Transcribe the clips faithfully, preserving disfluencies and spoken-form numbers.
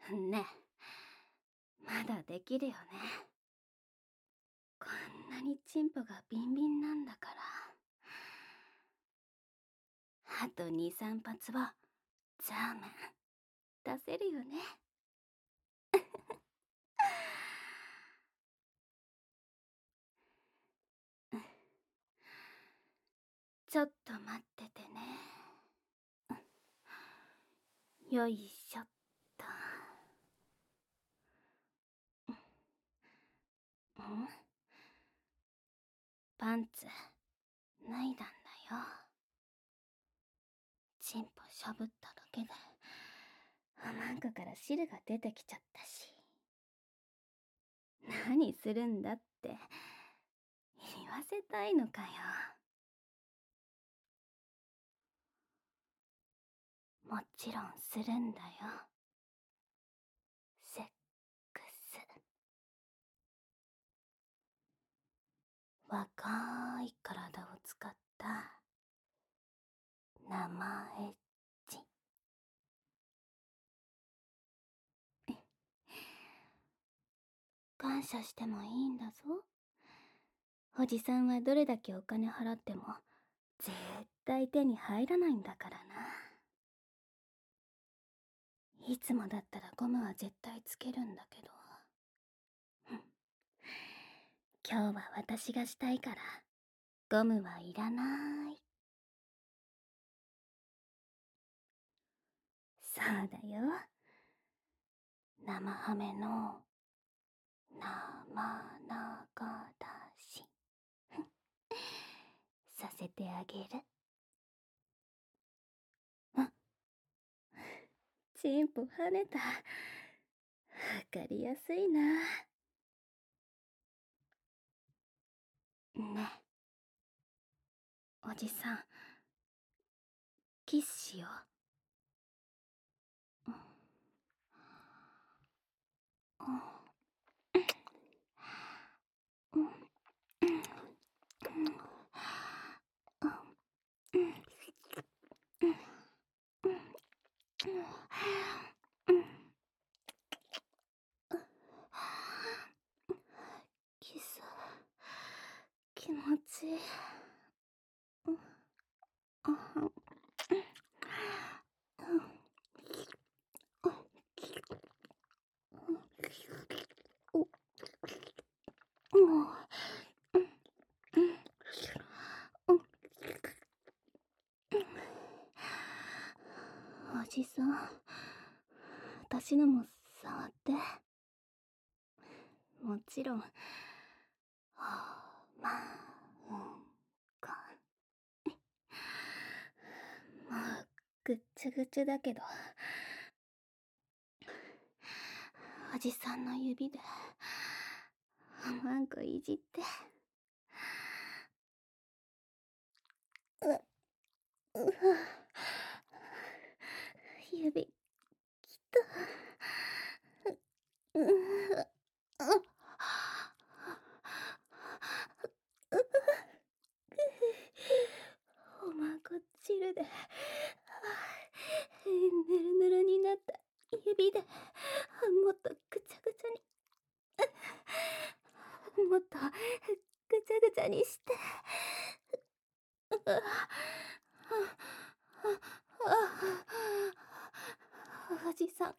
ね、まだできるよね。こんなにチンポがビンビンなんだから。あとに、さん発はザーメン出せるよね。ちょっと待っててね。よいしょっと。ん？パンツ脱いだんだよ。チンポしゃぶっただけでマンコから汁が出てきちゃったし。何するんだって言わせたいのかよ。もちろんするんだよ。セックス。若い体を使った生エッチ。感謝してもいいんだぞ。おじさんはどれだけお金払っても絶対手に入らないんだからな。いつもだったらゴムは絶対つけるんだけど、今日は私がしたいからゴムはいらない。そうだよ。生ハメの生流しさせてあげる。あ、チンポ跳ねた。わかりやすいな。ね、おじさん、キスしよう。キス気持ちいい。おじさん、私のも触って。もちろん。まうんこ。もうぐっちゃぐちゃだけど、おじさんの指でマンコいじって。うっうわ、指きた。ううあおまんこ汁でぬるぬるになった指でもっとぐちゃぐちゃにもっとぐちゃぐちゃにして。おじさん、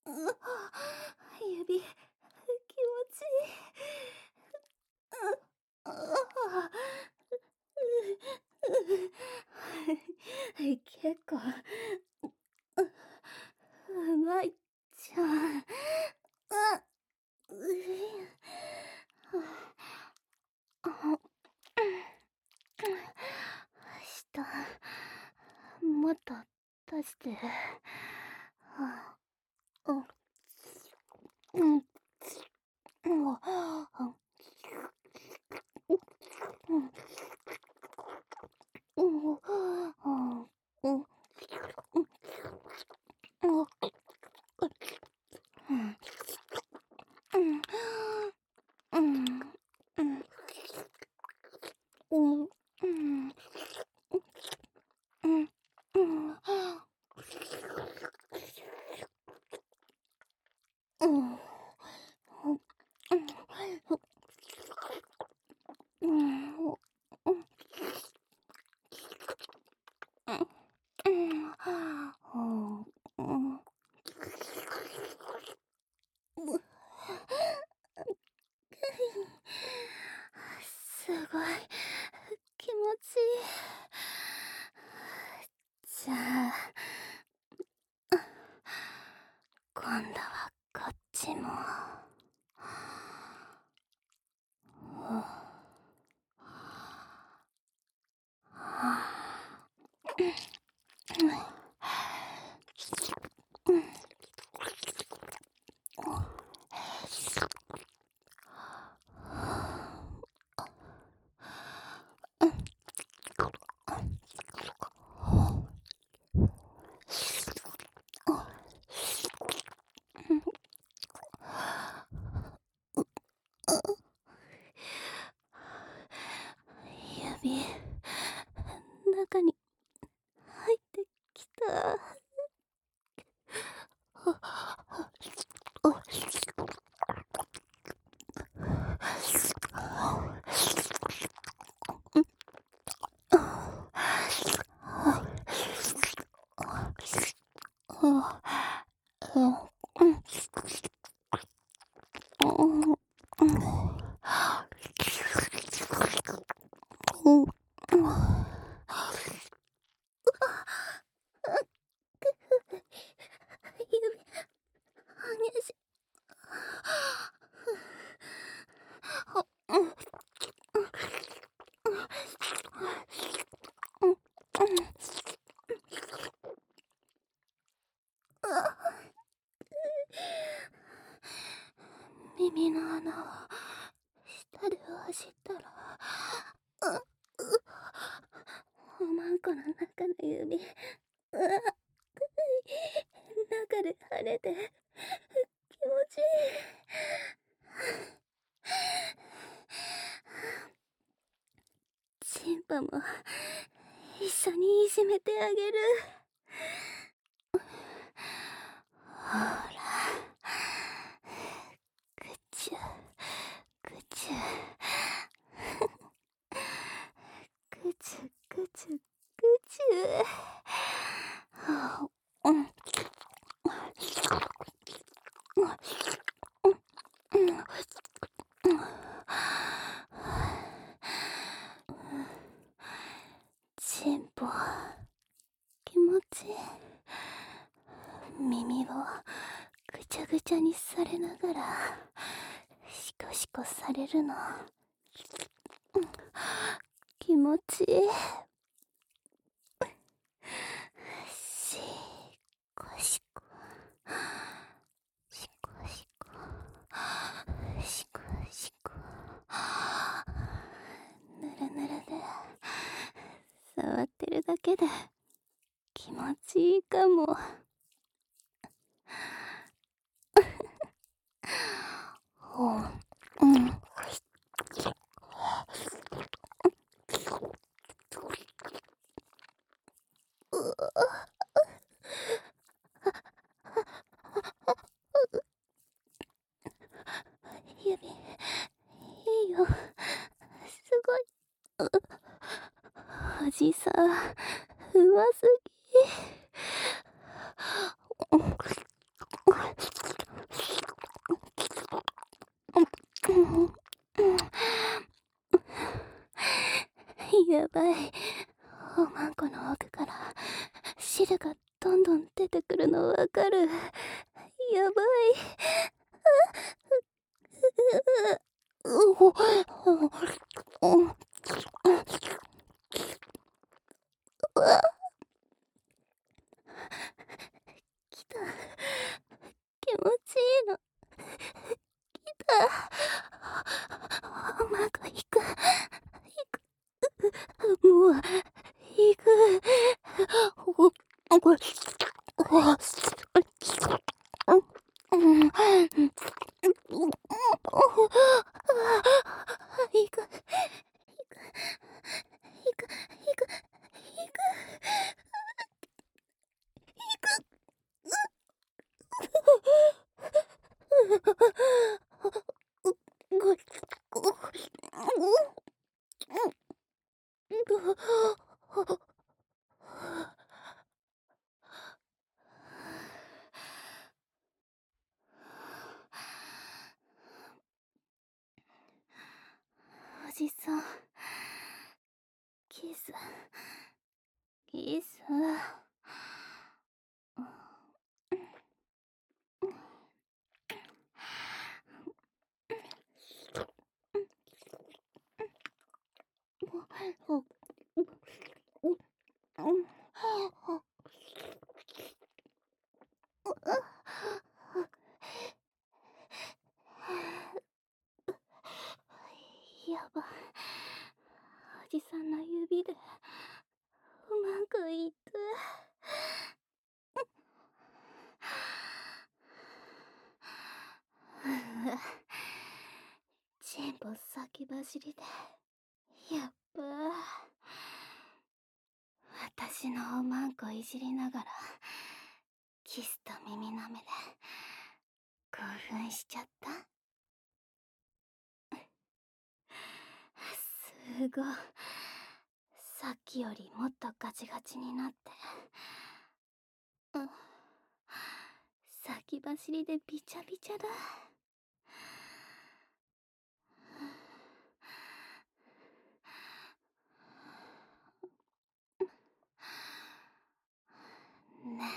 指気持ちいい。結構うまいじゃん。下もっと出して。うん指、中に入ってきた。耳の穴を下で走ったら、おまんこの中の指、うわっ、中で跳ねて気持ちいい。チンパも一緒にいじめてあげる。ほら、ぐちゅぐちゅぐちゅぐちゅぐちゅ。うんチンポ、気持ちいい。耳をぐちゃぐちゃにされながらシコシコされるの、気持ちいい。シコシコシコシコシコシコ、ぬるぬるで触ってるだけで気持ちいいかも。うん。指、いいよ。すごい。おじさん、うますぎ。やばい。おまんこの奥から汁がどんどん出てくるのわかる。やばい。来た。気持ちいいの。来た。おまんこ行く。行く。もう、行く。これ、うん。行く。行く。行く。行く。行く。おじさん、キス、キス。 尻でやっばー私のおまんこいじりながらキスと耳なめで興奮しちゃった。すごい、さっきよりもっとガチガチになって、うん、先走りでビチャビチャだ。ね、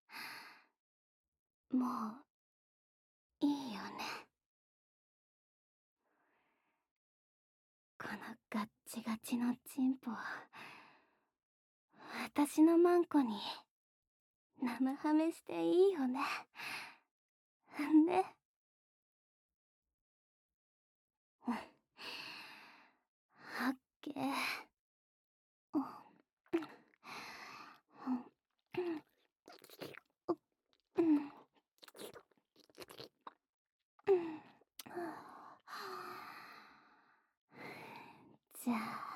もういいよね。このガッチガチのチンポ、私のマンコに生ハメしていいよね。ね。うん。オッケー。うん。うん。うん。じゃあ